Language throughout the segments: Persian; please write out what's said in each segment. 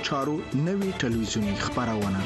چارو نوي ټلویزیونی خبرونه.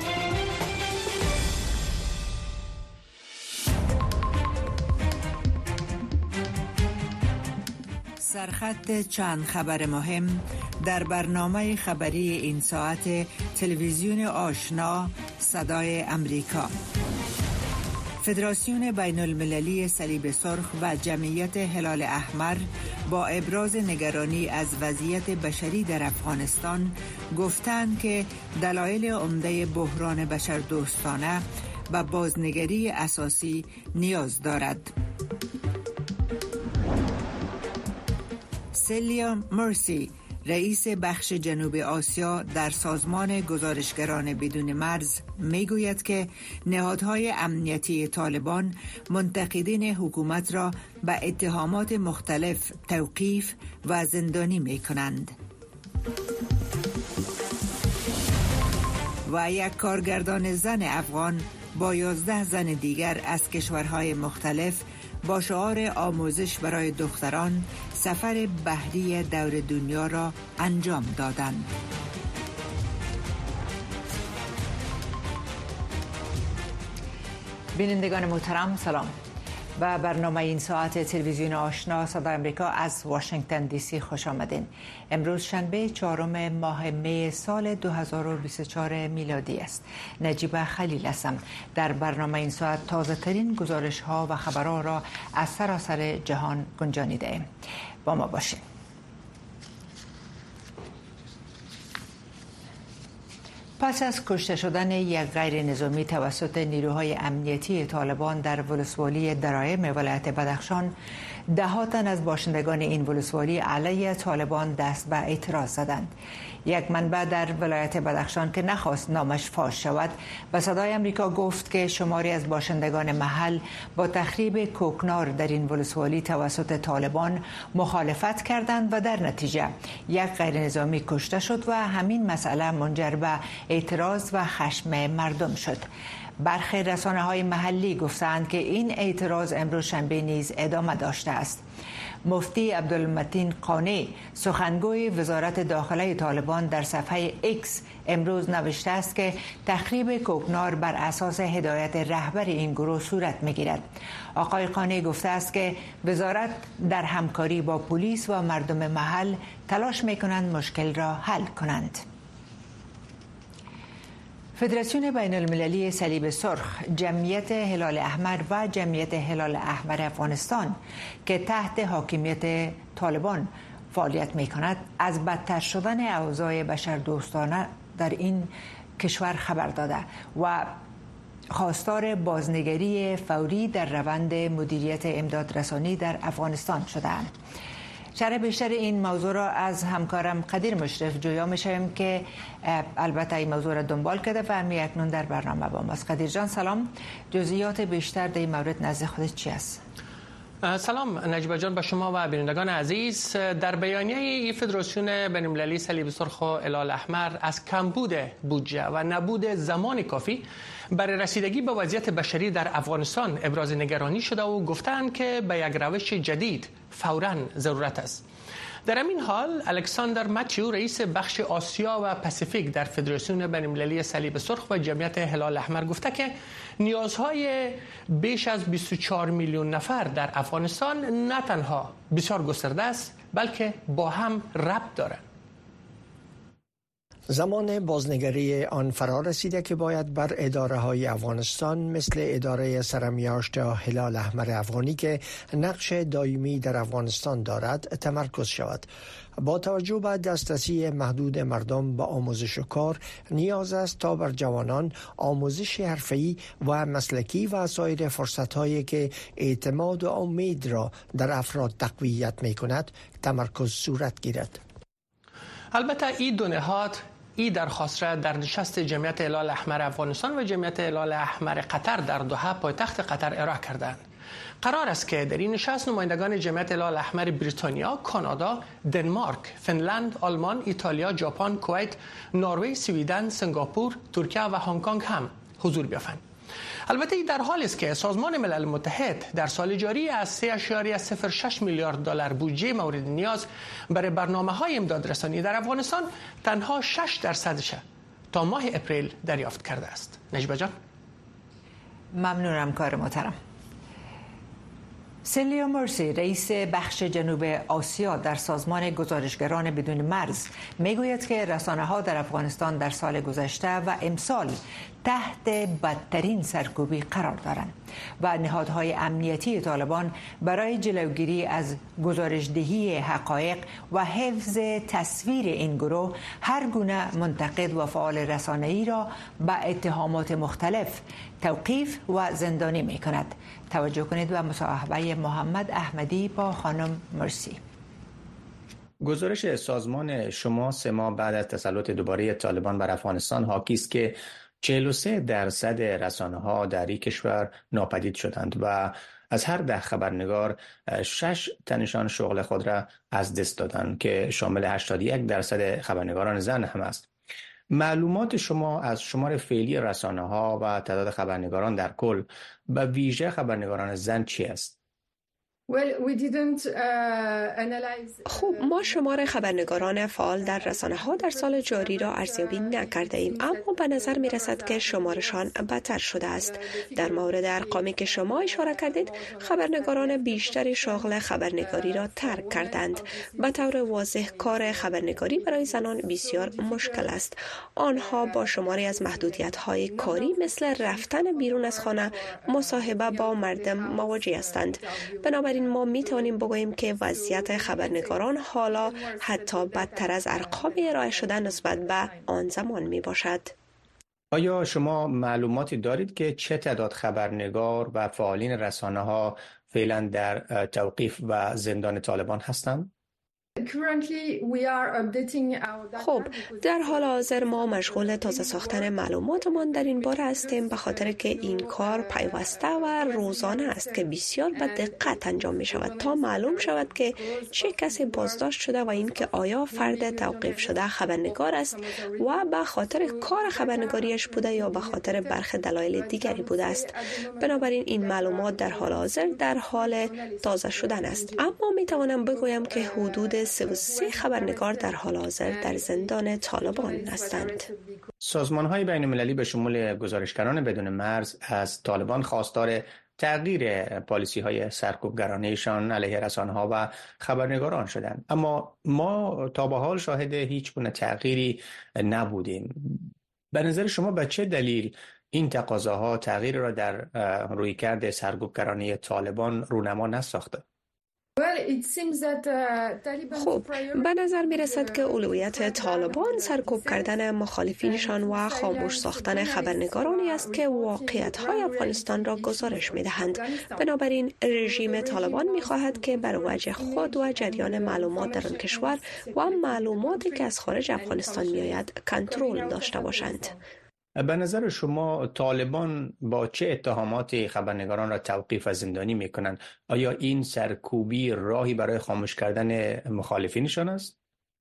سرخط چند خبر مهم در برنامه خبری این ساعت تلویزیون آشنا صدای امریکا. فدراسیون بین المللی صلیب سرخ و جمعیت هلال احمر با ابراز نگرانی از وضعیت بشری در افغانستان گفتند که دلایل عمده بحران بشردوستانه و بازنگری اساسی نیاز دارد. سیلیا مرسی، رئیس بخش جنوب آسیا در سازمان گزارشگران بدون مرز میگوید که نهادهای امنیتی طالبان منتقدین حکومت را به اتهامات مختلف توقیف و زندانی میکنند. و یک کارگردان زن افغان با 11 زن دیگر از کشورهای مختلف با شعار آموزش برای دختران سفر بحری دور دنیا را انجام دادند. بینندگان محترم سلام. و برنامه این ساعت تلویزیون آشنا صدای امریکا از واشنگتن دی سی خوش آمدین. امروز شنبه 4 ماه می سال 2024 میلادی است. نجیبه خلیل هستم. در برنامه این ساعت تازه ترین گزارش ها و خبرها را از سراسر جهان گنجانیده ایم. با ما باشید. پس از کشته شدن یک غیر نظامی توسط نیروهای امنیتی طالبان در ولسوالی درایم ولایت بدخشان، ده تن از باشندگان این ولسوالی علیه طالبان دست به اعتراض زدند. یک منبع در ولایت بدخشان که نخواست نامش فاش شود به صدای امریکا گفت که شماری از باشندگان محل با تخریب کوکنار در این ولسوالی توسط طالبان مخالفت کردند و در نتیجه یک غیر نظامی کشته شد و همین مسئله منجر به اعتراض و خشم مردم شد. برخی رسانه‌های محلی گفتند که این اعتراض امروز شنبه نیز ادامه داشته است. مفتی عبدالمتین قانی، سخنگوی وزارت داخله طالبان، در صفحه ایکس امروز نوشته است که تخریب کوکنار بر اساس هدایت رهبر این گروه صورت می‌گیرد. آقای قانی گفته است که وزارت در همکاری با پلیس و مردم محل تلاش می‌کنند مشکل را حل کنند. فدراسیون بین المللی صلیب سرخ، جمعیت هلال احمر و جمعیت هلال احمر افغانستان که تحت حاکمیت طالبان فعالیت می‌کند از بدتر شدن اوضاع بشردوستانه در این کشور خبر داده و خواستار بازنگری فوری در روند مدیریت امدادرسانی در افغانستان شده‌اند. شرح بیشتر این موضوع را از همکارم قدیر مشرف جویا می‌شویم که البته این موضوع را دنبال کرده و همین اکنون در برنامه با ماست. قدیر جان سلام. جزئیات بیشتر در این مورد نزد خودت چی است؟ سلام نجیبه جان، به شما و بینندگان عزیز. در بیانیه فدراسیون بین المللی صلیب سرخ و هلال احمر از کمبود بودجه و نبود زمان کافی برای رسیدگی به وضعیت بشری در افغانستان ابراز نگرانی شده و گفتند که به یک روش جدید فوراً ضرورت است. در همین حال الکساندر ماتیو، رئیس بخش آسیا و پاسیفیک در فدراسیون بین المللی صلیب سرخ و جمعیت هلال احمر گفته که نیازهای بیش از 24 میلیون نفر در افغانستان نه تنها بسیار گسترده است بلکه با هم ربط دارند. زمان بازنگری آن فرا رسیده که باید بر اداره های افغانستان مثل اداره سرمیاشت هلال احمر افغانی که نقش دائمی در افغانستان دارد تمرکز شود. با توجه به دسترسی محدود مردم به آموزش و کار، نیاز است تا بر جوانان آموزش حرفه‌ای و مسلکی و سایر فرصت‌هایی که اعتماد و امید را در افراد تقویت می‌کند تمرکز صورت گیرد. البته این دو نهاد این درخواست را در نشست جمعیت هلال احمر افغانستان و جمعیت هلال احمر قطر در دوحه پایتخت قطر ارائه کردند. قرار است که در این نشست نمایندگان جمعیت هلال احمر بریتانیا، کانادا، دنمارک، فنلند، آلمان، ایتالیا، ژاپن، کویت، نروژ، سوئدن، سنگاپور، ترکیه و هنگ کنگ هم حضور بیابند. البته در حالی است که سازمان ملل متحد در سال جاری از 3.06 میلیارد دلار بودجه مورد نیاز برای برنامه‌های امدادرسانی در افغانستان تنها 6% تا ماه اپریل دریافت کرده است. نجبه جان. ممنونم کار محترم. سیلیا مرسی رئیس بخش جنوب آسیا در سازمان گزارشگران بدون مرز میگوید که رسانه‌ها در افغانستان در سال گذشته و امسال تحت بدترین سرکوبی قرار دارند و نهادهای امنیتی طالبان برای جلوگیری از گزارشدهی حقایق و حفظ تصویر این گروه هر گونه منتقد و فعال رسانه‌ای را به اتهامات مختلف توقیف و زندانی می‌کند. توجه کنید و مصاحبه محمد احمدی با خانم مرسی. گزارش سازمان شما 3 ماه بعد از تسلط دوباره طالبان بر افغانستان حاکی است که 43% رسانه‌ها در این کشور ناپدید شدند و از هر 10 خبرنگار 6 تنشان شغل خود را از دست دادند که شامل 81% خبرنگاران زن هم است. معلومات شما از شمار فعلی رسانه‌ها و تعداد خبرنگاران در کل به ویژه خبرنگاران زن چی است؟ خب ما شمار خبرنگاران فعال در رسانه‌ها در سال جاری را ارزیابی نکرده ایم، اما به نظر می رسد که شمارشان بدتر شده است. در مورد ارقامی که شما اشاره کردید، خبرنگاران بیشتری شغل خبرنگاری را ترک کردند. به طور واضح کار خبرنگاری برای زنان بسیار مشکل است. آنها با شماری از محدودیت‌های کاری مثل رفتن بیرون از خانه، مصاحبه با مردم مواجه هستند. بنابراین ما می توانیم بگوییم که وضعیت خبرنگاران حالا حتی بدتر از ارقام ارائه شده نسبت به آن زمان می باشد. آیا شما معلوماتی دارید که چه تعداد خبرنگار و فعالین رسانه‌ها فعلا در توقیف و زندان طالبان هستند؟ خب در حال حاضر ما مشغول تازه ساختن معلوماتمان در این باره هستیم، به خاطر که این کار پیوسته و روزانه است که بسیار به دقت انجام می شود تا معلوم شود که چه کسی بازداشت شده و اینکه آیا فرد توقیف شده خبرنگار است و به خاطر کار خبرنگاریش بوده یا به خاطر برخی دلایل دیگری بوده است. بنابراین این معلومات در حال حاضر در حال تازه شدن است، اما می توانم بگویم که حدود 33 خبرنگار در حال حاضر در زندان طالبان هستند. سازمان‌های بین‌المللی به شمول گزارشگران بدون مرز از طالبان خواستار تغییر پالیسی‌های سرکوبگرانه‌شان علیه رسانه‌ها و خبرنگاران شدند، اما ما تا به حال شاهد هیچ گونه تغییری نبودیم. به نظر شما به چه دلیل این تقاضاها تغییر را در رویکرد سرکوبگرانه طالبان رونما نساخته؟ خب به نظر می رسد که اولویت طالبان سرکوب کردن مخالفینشان و خاموش ساختن خبرنگارانی است که واقعیت‌های افغانستان را گزارش می دهند. بنابراین رژیم طالبان می خواهد که بر وجه خود و جریان معلومات در آن کشور و معلوماتی که از خارج افغانستان می آید کنترل داشته باشند. به نظر شما طالبان با چه اتهاماتی خبرنگاران را توقیف و زندانی می کنند؟ آیا این سرکوبی راهی برای خاموش کردن مخالفینشان است؟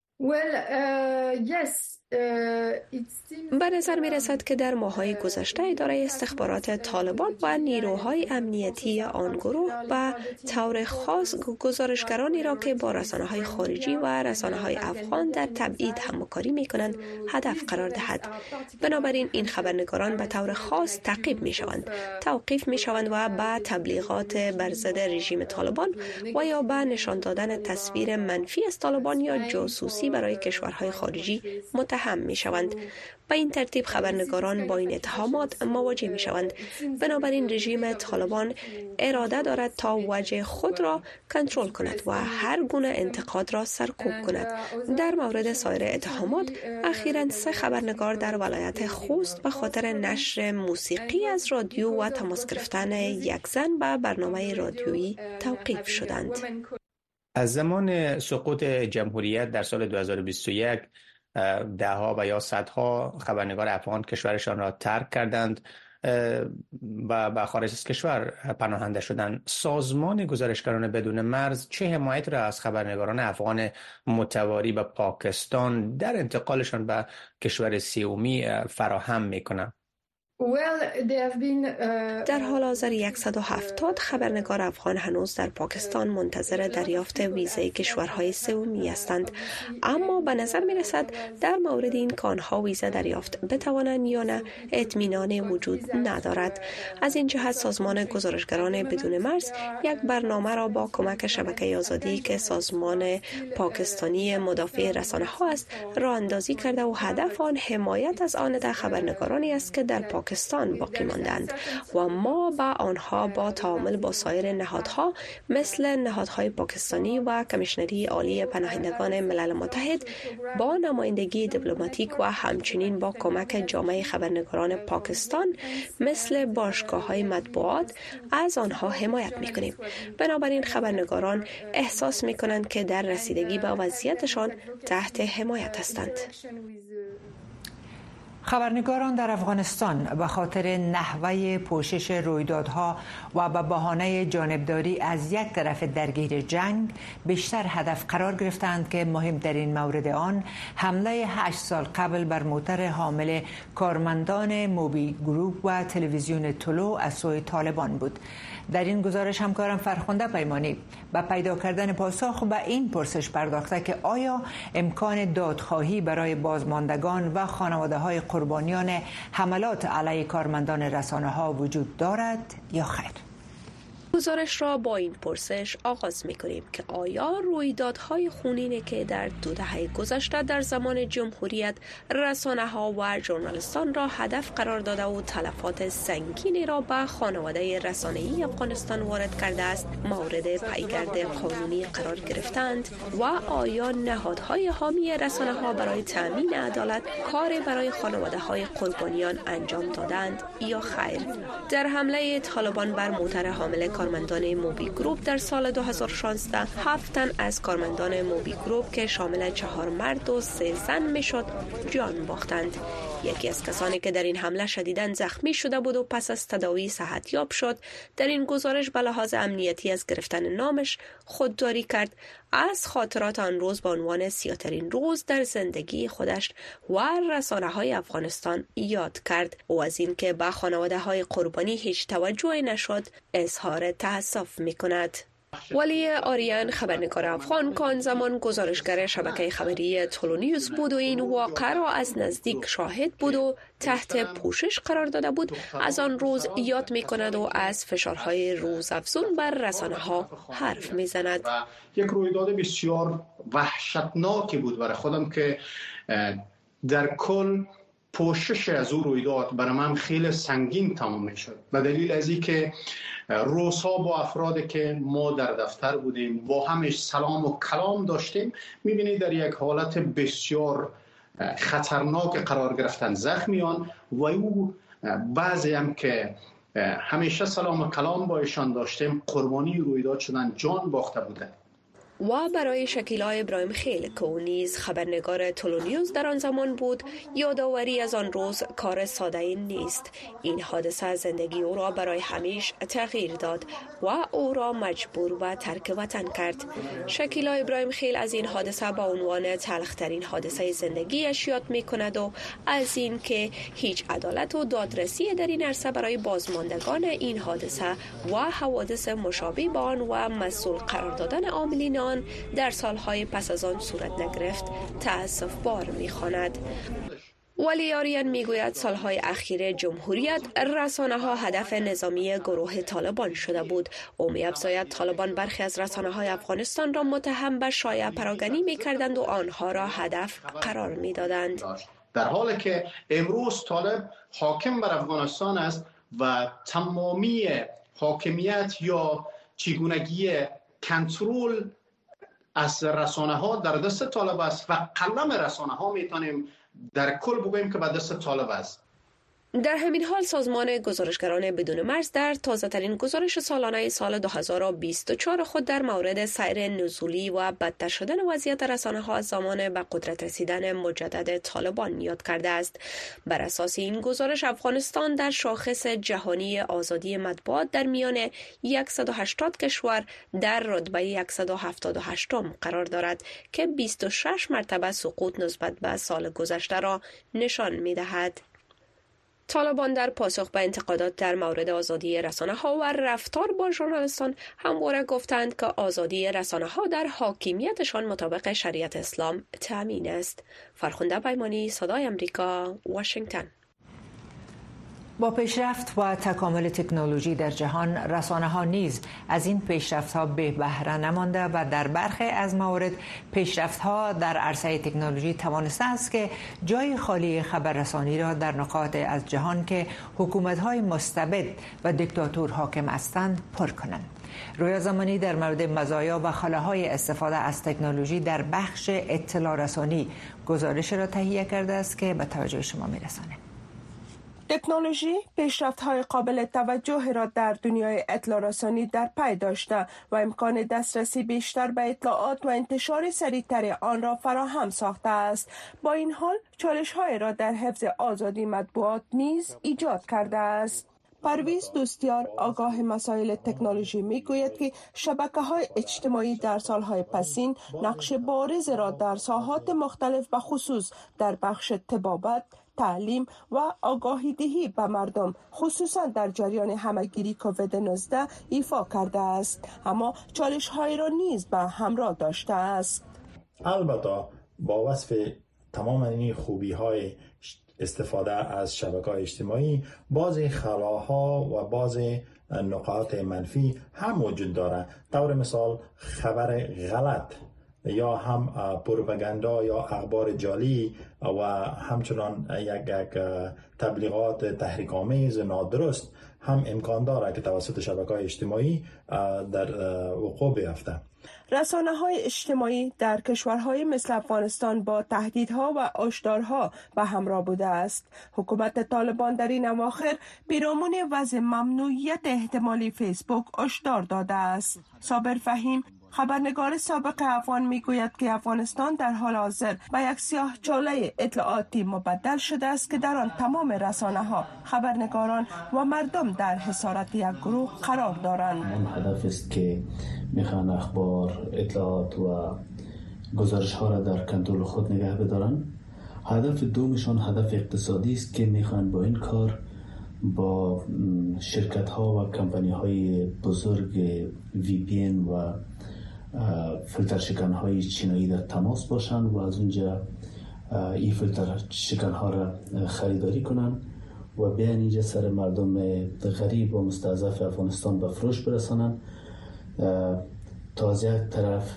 به نظر می رسد که در ماه‌های گذشته اداره استخبارات طالبان و نیروهای امنیتی آن گروه به طور خاص گزارشگرانی را که با رسانه‌های خارجی و رسانه‌های افغان در تبعید همکاری می کنند هدف قرار دهد. بنابراین این خبرنگاران به طور خاص تعقیب می شوند، توقیف می شوند و به تبلیغات بر ضد رژیم طالبان و یا به نشان دادن تصویر منفی از طالبان یا جاسوسی برای کشورهای خارجی متهم می شوند. به این ترتیب خبرنگاران با این اتهامات مواجه می شوند. بنابراین رژیم طالبان اراده دارد تا وجه خود را کنترل کند و هر گونه انتقاد را سرکوب کند. در مورد سایر اتهامات اخیراً 3 خبرنگار در ولایت خوست به خاطر نشر موسیقی از رادیو و تماس گرفتن یک زن به برنامه رادیویی توقیف شدند. از زمان سقوط جمهوریت در سال 2021 دهها و یا صدها خبرنگار افغان کشورشان را ترک کردند و به خارج از کشور پناهنده شدند. سازمان گزارشگران بدون مرز چه حمایت را از خبرنگاران افغان متواری به پاکستان در انتقالشان به کشور سومی فراهم می‌کند؟ در حال حاضر 170 خبرنگار افغان هنوز در پاکستان منتظر دریافت ویزای کشورهای سومی هستند، اما به نظر می رسد در مورد این که آنها ویزا دریافت بتوانند یا نه اطمینان وجود ندارد. از این جهت سازمان گزارشگران بدون مرز یک برنامه را با کمک شبکه آزادی که سازمان پاکستانی مدافع رسانه ها است راه اندازی کرده و هدف آن حمایت از آن خبرنگارانی است که در پاکستان باقی ماندند و ما با آنها با تعامل با سایر نهادها مثل نهادهای پاکستانی و کمیشنری عالی پناهندگان ملل متحد با نمایندگی دیپلماتیک و همچنین با کمک جامعه خبرنگاران پاکستان مثل باشگاه‌های مطبوعات از آنها حمایت می‌کنیم. بنابراین خبرنگاران احساس می‌کنند که در رسیدگی به وضعیتشان تحت حمایت هستند. خبرنگاران در افغانستان به خاطر نحوه پوشش رویدادها و به بهانه جانبداری از یک طرف درگیر جنگ بیشتر هدف قرار گرفتند که مهمترین مورد آن حمله 8 سال قبل بر موتر حامل کارمندان موبی گروپ و تلویزیون طلوع از سوی طالبان بود. در این گزارش همکارم فرخنده پیمانی به پیدا کردن پاسخ به این پرسش پرداخته که آیا امکان دادخواهی برای بازماندگان و خانواده‌های قربانیان حملات علیه کارمندان رسانه‌ها وجود دارد یا خیر؟ گزارش را با این پرسش آغاز می‌کنیم که آیا رویدادهای خونینی که در 2 دهه گذشته در زمان جمهوریت رسانه‌ها و ژورنالیستان را هدف قرار داده و تلفات سنگینی را به خانواده رسانه‌ای افغانستان وارد کرده است مورد پیگرد قانونی قرار گرفتند و آیا نهادهای حامی رسانه‌ها برای تأمین عدالت کاری برای خانواده‌های قربانیان انجام دادند یا خیر؟ در حمله طالبان بر موتر حامل کارمندان موبی گروپ در سال 2016 7 تن از کارمندان موبی گروپ که شامل 4 مرد و 3 زن میشد جان باختند. یکی از کسانی که در این حمله شدیداً زخمی شده بود و پس از تداوی صحتیاب شد در این گزارش به لحاظ امنیتی از گرفتن نامش خودداری کرد. از خاطرات آن روز به عنوان سیاه‌ترین روز در زندگی خودش و رسانه‌های افغانستان یاد کرد و از اینکه به خانواده‌های قربانی هیچ توجهی نشد اظهار تأسف می‌کند. ولی آریان خبرنگار افغان که آن زمان گزارشگر شبکه خبری تولونیوز بود و این واقعه را از نزدیک شاهد بود و تحت پوشش قرار داده بود از آن روز یاد می کند و از فشارهای روزافزون بر رسانه ها حرف می زند. یک رویداد بسیار وحشتناکی بود برای خودم که در کل پوشش از او رویداد برای من خیلی سنگین تمام می شد به دلیل از اینکه روزها با افرادی که ما در دفتر بودیم با همش سلام و کلام داشتیم میبینید در یک حالت بسیار خطرناک قرار گرفتن زخمیان و او بعضی هم که همیشه سلام و کلام با ایشان داشتیم قربانی رویداد شدن جان باخته بودند. و برای شکیلا ابراهیم خیل که او نیز خبرنگار تولونیوز در آن زمان بود یادآوری از آن روز کار ساده نیست. این حادثه زندگی او را برای همیشه تغییر داد و او را مجبور به ترک وطن کرد. شکیلا ابراهیم خیل از این حادثه به عنوان تلخترین حادثه زندگیش یاد می کند و از این که هیچ عدالت و دادرسی در این عرصه برای بازماندگان این حادثه و حوادث مشابه با آن و مسئول قرار دادن عاملین آن در سالهای پس از آن صورت نگرفت تأسف بار می‌خواند. ولی آریان میگوید سالهای اخیر جمهوریت رسانه ها هدف نظامی گروه طالبان شده بود. او می‌افزاید طالبان برخی از رسانه های افغانستان را متهم به شایعه پراکنی می‌کردند و آنها را هدف قرار می‌دادند. در حالی که امروز طالب حاکم بر افغانستان است و تمامی حاکمیت یا چگونگی کنترل از رسانه ها در دست طالب است و قلم رسانه ها میتونیم در کل بگوییم که به دست طالب است. در همین حال سازمان گزارشگران بدون مرز در تازه‌ترین گزارش سالانه سال 2024 خود در مورد سیر نزولی و بدتر شدن وضعیت رسانه‌ها از زمان به قدرت رسیدن مجدد طالبان یاد کرده است. بر اساس این گزارش افغانستان در شاخص جهانی آزادی مطبوعات در میان 180 کشور در رتبه 178م قرار دارد که 26 مرتبه سقوط نسبت به سال گذشته را نشان می‌دهد. طالبان در پاسخ به انتقادات در مورد آزادی رسانه‌ها و رفتار با ژورنالیستان همواره گفتند که آزادی رسانه‌ها در حاکمیتشان مطابق شریعت اسلام تامین است. فرخنده پیمانی، صدای آمریکا، واشنگتن. با پیشرفت و تکامل تکنولوژی در جهان، رسانه‌ها نیز از این پیشرفت‌ها بی بهره نمانده و در برخی از موارد پیشرفت‌ها در عرصه تکنولوژی توانسته است که جای خالی خبررسانی را در نقاط از جهان که حکومت‌های مستبد و دیکتاتور حاکم هستند پر کنند. رویا زمانی در مورد مزایا و خلاهای استفاده از تکنولوژی در بخش اطلاع رسانی گزارش را تهیه کرده است که به توجه شما می‌رسانیم. تکنولوژی پیشرفت‌های قابل توجه را در دنیای اطلاع رسانی در پی داشته و امکان دسترسی بیشتر به اطلاعات و انتشار سریعتر آن را فراهم ساخته است. با این حال چالش‌های را در حفظ آزادی مطبوعات نیز ایجاد کرده است. پرویز دوستیار آگاه مسائل تکنولوژی میگوید که شبکه‌های اجتماعی در سالهای پسین نقش بارز را در ساحات مختلف به خصوص در بخش طبابت، تعلیم و آگاهی دهی به مردم خصوصا در جریان همه‌گیری کووید 19 ایفا کرده است، اما چالش‌های را نیز به همراه داشته است. البته با وصف تمام این خوبی‌های استفاده از شبکه‌های اجتماعی، بعضی خلاها و بعضی نقاط منفی هم وجود داره. طور مثال خبر غلط یا هم پروپاگاندا یا اخبار جعلی و همچنان یک تبلیغات تحریک‌آمیز نادرست هم امکان داره که توسط شبکه‌های اجتماعی در وقوع بیفته. رسانه‌های اجتماعی در کشورهای مثل افغانستان با تهدیدها و هشدارها به همراه بوده است. حکومت طالبان در این اواخر پیرامون وضع ممنوعیت احتمالی فیسبوک هشدار داده است. صابر فهیم خبرنگار سابق افغان میگوید که افغانستان در حال حاضر به یک سیاه‌چاله اطلاعاتی مبدل شده است که در آن تمام رسانه‌ها، خبرنگاران و مردم در حصارت یک گروه قرار دارند. هدف است که میخوان اخبار، اطلاعات و گزارش ها را در کنترل خود نگه بدارن. هدف دومشان هدف اقتصادی است که میخوان با این کار با شرکت ها و کمپانی های بزرگ VPN و فیلتر شکن های چینایی در تماس باشند و از اونجا این فیلتر شکن ها را خریداری کنند و بیان اینجا سر مردم غریب و مستضعف افغانستان به فروش برسانند تا از یک طرف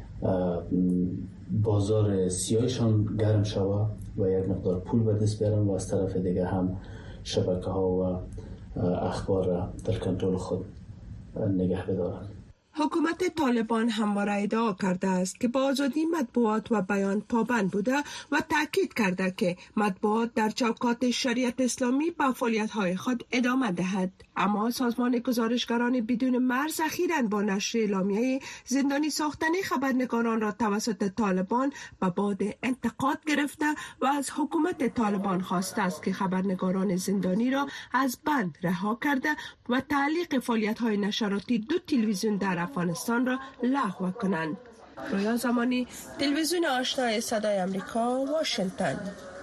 بازار سیاهشان گرم شود و یک مقدار پول به دست بیارن و از طرف دیگه هم شبکه ها و اخبار را در کنترل خود نگه بدارن. حکومت طالبان همواره ادعا کرده است که با آزادی مطبوعات و بیان پابند بوده و تاکید کرده که مطبوعات در چوکات شریعت اسلامی به فعالیت‌های خود ادامه دهد. اما سازمان گزارشگران بدون مرز اخیراً با نشر اعلامیه زندانی ساختن خبرنگاران را توسط طالبان به باد انتقاد گرفته و از حکومت طالبان خواسته است که خبرنگاران زندانی را از بند رها کرده و تعلیق فعالیت‌های نشراتی دو تلویزیون در افغانستان را لغو کنند. رویا زمانی، تلویزیون آشنای صدای آمریکا، واشنگتن.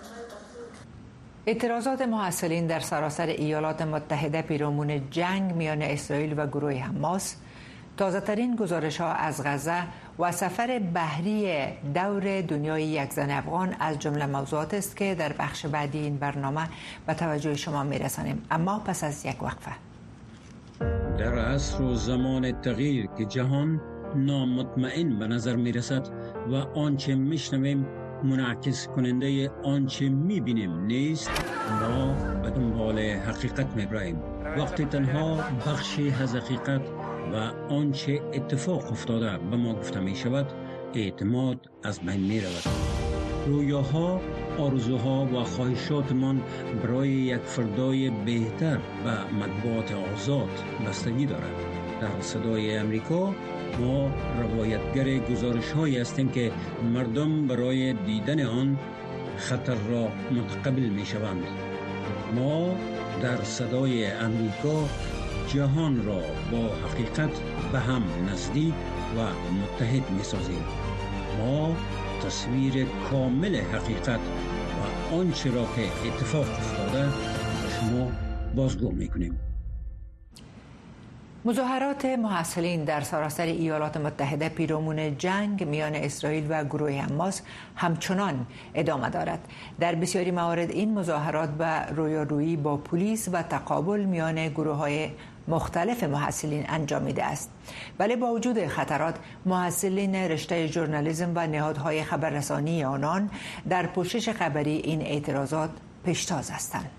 اعتراضات محصلین در سراسر ایالات متحده پیرامون جنگ میان اسرائیل و گروه حماس، تازه‌ترین گزارش‌ها از غزه و سفر بحری دور دنیای یک زن افغان از جمله موضوعات است که در بخش بعدی این برنامه به توجه شما می‌رسانیم، اما پس از یک وقفه. در عصر و زمان تغییر که جهان نامطمئن به نظر می رسد و آنچه می شنویم منعکس کننده آنچه می بینیم نیست، ما به دنبال حقیقت می براییم. وقتی تنها بخشی از حقیقت و آنچه اتفاق افتاده به ما گفته می شود، اعتماد از بین می رود. رویاها، آرزوها و خواهشاتمان برای یک فردای بهتر و مطبوعات آزاد بستگی دارد. در صدای امریکا ما روایتگر گزارش‌هایی هستیم که مردم برای دیدن آن خطر را متقبل می‌شوند. ما در صدای امریکا جهان را با حقیقت به هم نزدیک و متحد می‌سازیم. ما تصویر کامل حقیقت و آنچه را که اتفاق افتاده شما بازگو میکنیم. مظاهرات محصلین در سراسر ایالات متحده پیرامون جنگ میان اسرائیل و گروه حماس همچنان ادامه دارد. در بسیاری موارد این مظاهرات به رویارویی با پلیس و تقابل میان گروه‌های مختلف محصلین انجامیده است. ولی با وجود خطرات، محصلین رشته ژورنالیسم و نهادهای خبررسانی آنان در پوشش خبری این اعتراضات پیشتاز هستند.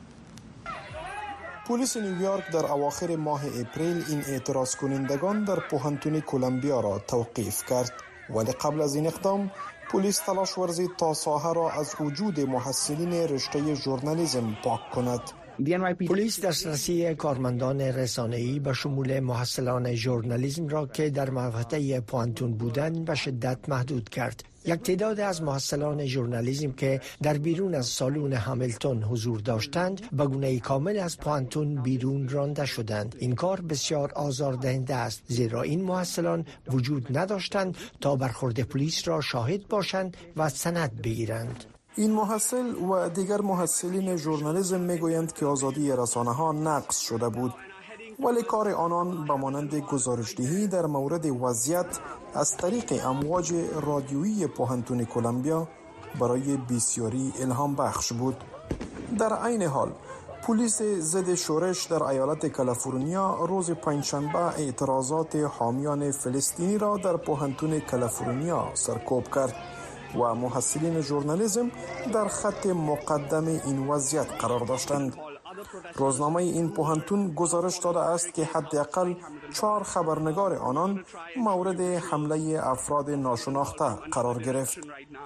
پلیس نیویورک در اواخر ماه اپریل این اعتراض کنندگان در پوهنتون کلمبیا را توقیف کرد، ولی قبل از این اقدام پلیس تلاش ورزید تا ساحه را از وجود محصلین رشته ژورنالیسم پاک کند. پلیس دسترسی کارمندان رسانه‌ای به شمول محصلان ژورنالیسم را که در مقاطع پوانتون بودند به شدت محدود کرد. یک تعداد از محصلان ژورنالیسم که در بیرون از سالن همیلتون حضور داشتند به گونه کامل از پوانتون بیرون رانده شدند. این کار بسیار آزاردهنده است، زیرا این محصلان وجود نداشتند تا برخورد پلیس را شاهد باشند و سند بگیرند. این محصل و دیگر محصلین ژورنالیسم میگویند که آزادی رسانه‌ها نقض شده بود، ولی کار آنان به مانند گزارشدهی در مورد وضعیت از طریق امواج رادیویی پوهنتون کلمبیا برای بسیاری الهام بخش بود. در عین حال پلیس ضد شورش در ایالت کالیفرنیا روز پنجشنبه اعتراضات حامیان فلسطینی را در پوهنتون کالیفرنیا سرکوب کرد و محصلین ژورنالیسم در خط مقدم این وضعیت قرار داشتند. روزنامه این پوهنتون گزارش داده است که حداقل 4 خبرنگار آنان مورد حمله افراد ناشناخته قرار گرفت.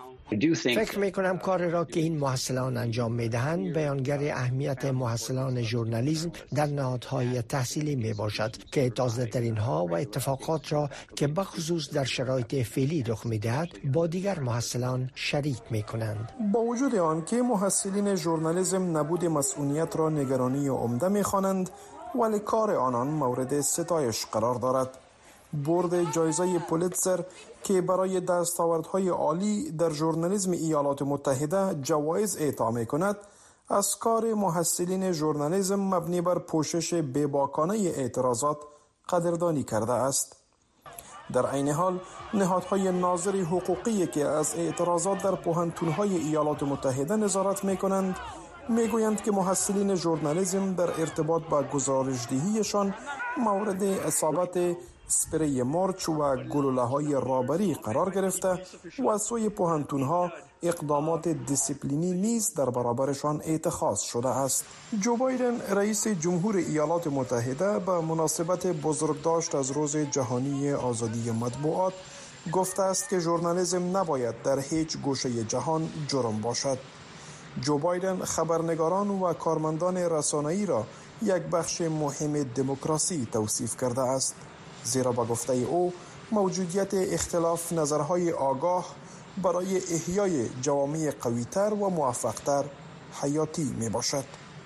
فکر میکنم کار را که این محصلان انجام میدهند بیانگر اهمیت محصلان ژورنالیسم در نهادهای تحصیلی می باشد که تازه ترین ها و اتفاقات را که بخصوص در شرایط فعلی رخ میدهد با دیگر محصلان شریک میکنند. با وجود آنکه محصلین ژورنالیسم نبود مسئولیت را نگرانی عمده میخوانند، ولی کار آنان مورد ستایش قرار دارد. برد جایزه پولیتزر که برای دستاوردهای عالی در ژورنالیسم ایالات متحده جوایز اعطا می‌کند، از کار محصلین ژورنالیسم مبنی بر پوشش بی‌باکانه اعتراضات قدردانی کرده است. در عین حال نهادهای ناظر حقوقی که از اعتراضات در پوهنتون‌های ایالات متحده نظارت می‌کنند میگویند که محصلین ژورنالیسم در ارتباط با گزارشدهیشان مورد اصابت اسپری مارچ و گلوله‌های رابری قرار گرفته و از سوی پوهنتون‌ها اقدامات دیسیپلینی نیز در برابرشان اتخاذ شده است. جو بایدن رئیس جمهور ایالات متحده به مناسبت بزرگداشت از روز جهانی آزادی مطبوعات گفته است که ژورنالیسم نباید در هیچ گوشه جهان جرم باشد. جو بایدن خبرنگاران و کارمندان رسانه‌ای را یک بخش مهم دموکراسی توصیف کرده است، زیرا با گفته او موجودیت اختلاف نظرهای آگاه برای احیای جوامع قوی‌تر و موفق‌تر حیاتی می باشد.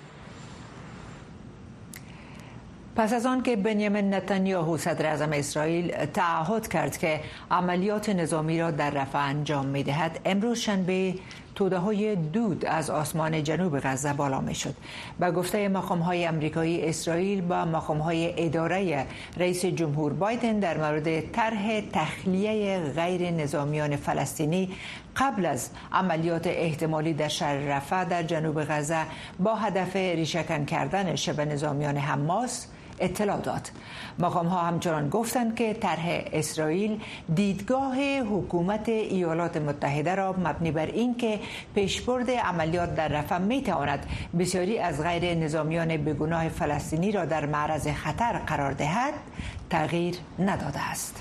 پس از آن که بنیامین نتانیاهو صدر اعظم اسرائیل تعهد کرد که عملیات نظامی را در رفح انجام می‌دهد، امروز شنبه توده‌های دود از آسمان جنوب غزه بالا می‌شد. به گفته مقام‌های آمریکایی، اسرائیل با مقام‌های اداره رئیس جمهور بایدن در مورد طرح تخلیه غیر نظامیان فلسطینی قبل از عملیات احتمالی در شهر رفح در جنوب غزه با هدف ریشه‌کن کردن شبه نظامیان حماس اطلاع داد. مقام‌ها همچنان گفتند که طرح اسرائیل دیدگاه حکومت ایالات متحده را مبنی بر اینکه پیشبرد عملیات در رفح می‌تواند بسیاری از غیر نظامیان بیگناه فلسطینی را در معرض خطر قرار دهد، تغییر نداده است.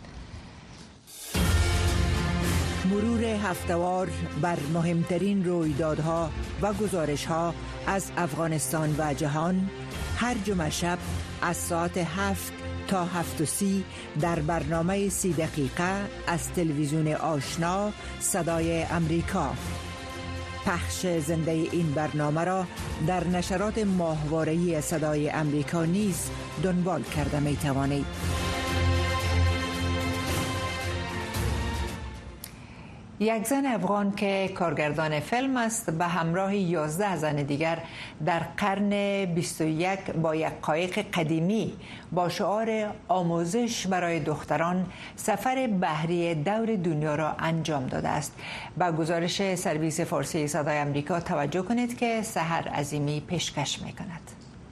مرور هفته‌وار بر مهمترین رویدادها و گزارش‌ها از افغانستان و جهان هر جمعه شب از ساعت 7 تا 7:30 در برنامه 30 دقیقه از تلویزیون آشنا صدای امریکا. پخش زنده این برنامه را در نشرات ماهواره‌ای صدای امریکا نیز دنبال کرده می توانید. یک زن افغان که کارگردان فیلم است به همراه 11 زن دیگر در قرن 21 با یک قایق قدیمی با شعار آموزش برای دختران سفر بحری دور دنیا را انجام داده است. با گزارش سرویس فارسی صدای آمریکا توجه کنید که سحر عظیمی پیشکش می‌کند.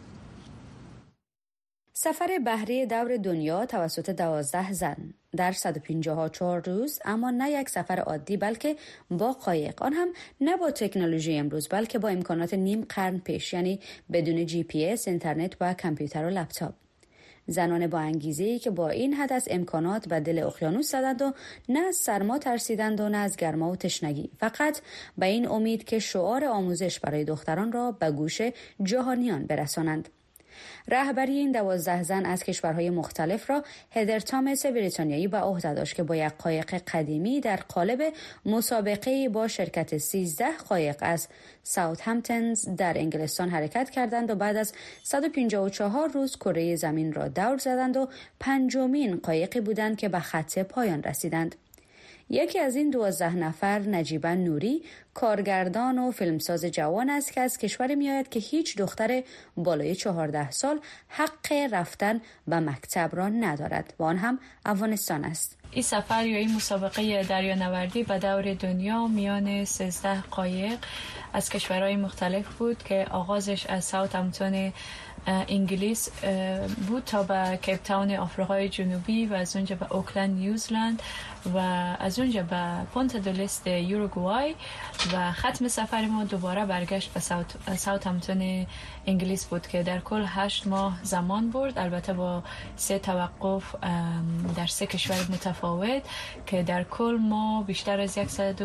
سفر بحری دور دنیا توسط 12 زن در 154 روز، اما نه یک سفر عادی بلکه با قایق، آن هم نه با تکنولوژی امروز بلکه با امکانات نیم قرن پیش، یعنی بدون GPS، اینترنت و کامپیوتر و لپتاپ. زنان با انگیزه‌ای که با این حد از امکانات به دل اقیانوس زدند و نه از سرما ترسیدند و نه از گرما و تشنگی، فقط به این امید که شعار آموزش برای دختران را به گوش جهانیان برسانند. رهبری این 12 زن از کشورهای مختلف را هدر تامس بریتانیایی به عهده داشت که با یک قایق قدیمی در قالب مسابقه با شرکت 13 قایق از ساوثهمپتونز در انگلستان حرکت کردند و بعد از 154 روز کره زمین را دور زدند و پنجمین قایقی بودند که به خط پایان رسیدند. یکی از این 12 نفر نجیبه نوری، کارگردان و فیلمساز جوان است که از کشوری میآید که هیچ دختر بالای 14 سال حق رفتن به مکتب را ندارد و آن هم افغانستان است. این سفر یا این مسابقه دریانوردی به دور دنیا میان 13 قایق از کشورهای مختلف بود که آغازش از ساوثهمپتون انگلیس بود تا به کیپ تاون آفریقای جنوبی و از اونجا به اوکلند نیوزلند و از اونجا به پونتا دو لیست یوروگوای و ختم سفر ما دوباره برگشت به ساوثهمپتون انگلیس بود که در کل 8 ماه زمان برد، البته با 3 توقف در 3 کشور متفاوت که در کل ما بیشتر از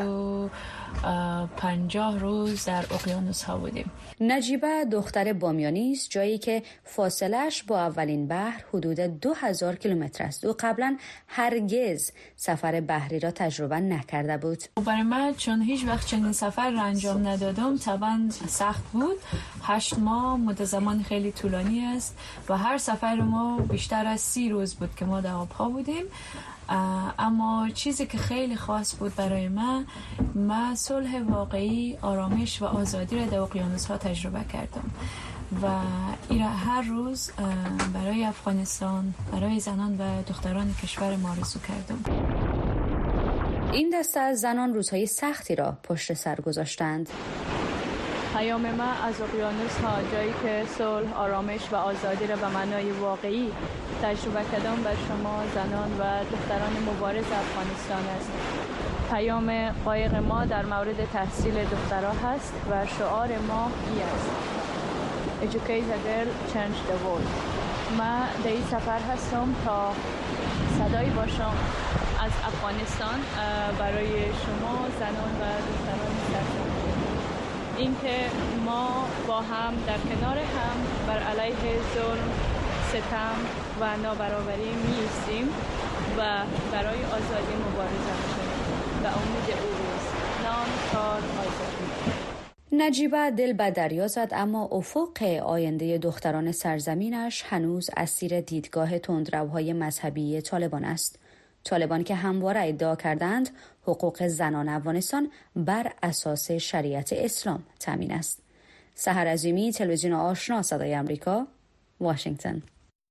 150 روز در اقیانوس ها بودیم. نجیبه دختر بامیانی است، جایی که فاصله‌اش با اولین بحر حدود 2000 کیلومتر است و قبلا هرگز سفر بحری را تجربه نکرده بود. برای من چون هیچ وقت چنین سفر را انجام ندادم طبعا سخت بود. 8 ماه مدت زمان خیلی طولانی است و هر سفر ما بیشتر از 30 روز بود که ما در آبها بودیم. اما چیزی که خیلی خاص بود برای من صلح واقعی، آرامش و آزادی را در اقیانوس ها تجربه کردم و این هر روز برای افغانستان، برای زنان و دختران کشور ما آرزو کردم. این دسته از زنان روزهای سختی را پشت سر گذاشتند. پیام من از اقیانوس ها، جایی که صلح، آرامش و آزادی را به معنای واقعی تجربه کردم، بر شما زنان و دختران مبارز افغانستان است. پیام قایق ما در مورد تحصیل دخترها هست و شعار ما ای است: Educate a girl, change the world. من در این سفر هستم تا صدایی باشم از افغانستان برای شما زنان و دختران سرزمین. اینکه ما با هم در کنار هم بر علیه ظلم، ستم و نابرابری می‌ایستیم و برای آزادی مبارزه می‌کنیم و امید او روز نان، کار، آزادی. نجیبه دل به دریا زد، اما افق آینده دختران سرزمینش هنوز اسیر دیدگاه تندروهای مذهبی طالبان است. طالبان که همواره ادعا کردند حقوق زنان افغانستان بر اساس شریعت اسلام تامین است. سحر عظیمی، تلویزیون آشنا، صدای آمریکا، واشنگتن.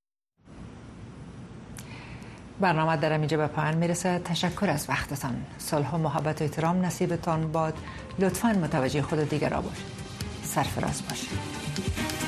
برنامه در اینجا به پایان میرسه. تشکر از وقتتان. صلح و محبت و احترام نصیبتان باد. لطفاً متوجه خود دیگر را باشید. سرفراز باشید.